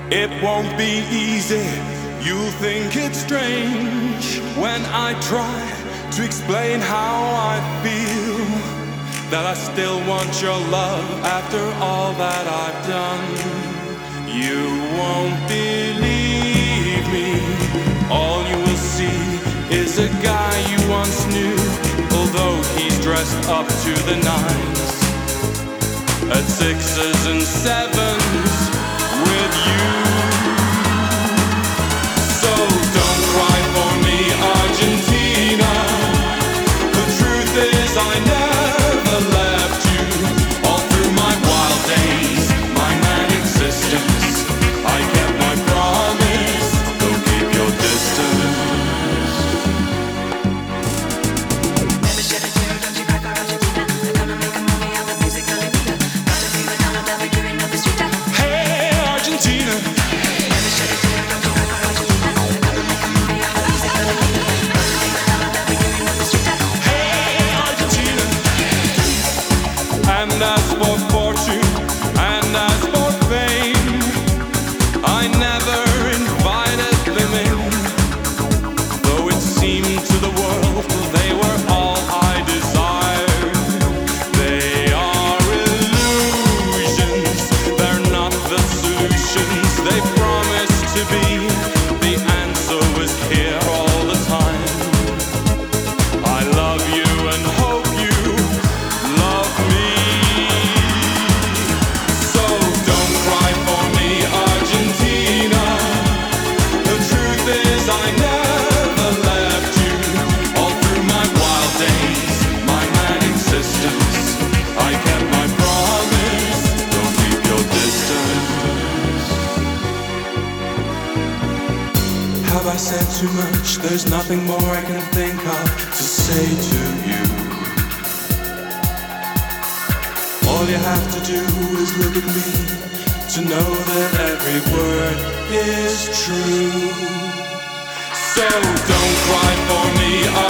It won't be easy, you'll think it's strange when I try to explain how I feel. That I still want your love after all that I've done. You won't believe me, all you will see is a guy you once knew, although he's dressed up to the nines, at sixes and sevens with you. So don't cry for me, Argentina. The truth is I never left you. All through my wild days, my mad existence, I kept my promise. Don't keep your distance. Never shed a tear, don't you cry for Argentina. I'm gonna make a movie out of music, hallelujah. Got to be with all that we're giving up the street. Hey, Argentina. Never shed a tear, don't you cry for Argentina. I'm gonna make a movie out of music, hallelujah. Got to be with all that we're giving up the street. Hey, Argentina. And as for fortune, and as for fame, I never invited them in. Though it seemed to the world they were all I desired. They are illusions, they're not the solutions they promise to be. The answer was here all the time. I love you and hope you love me. So don't cry for me, Argentina. The truth is I never left you. All through my wild days, my mad existence, I kept my promise. Don't keep your distance. Have I said too much? There's nothing more I can think of to say to you. All you have to do is look at me to know that every word is true. So don't cry for me,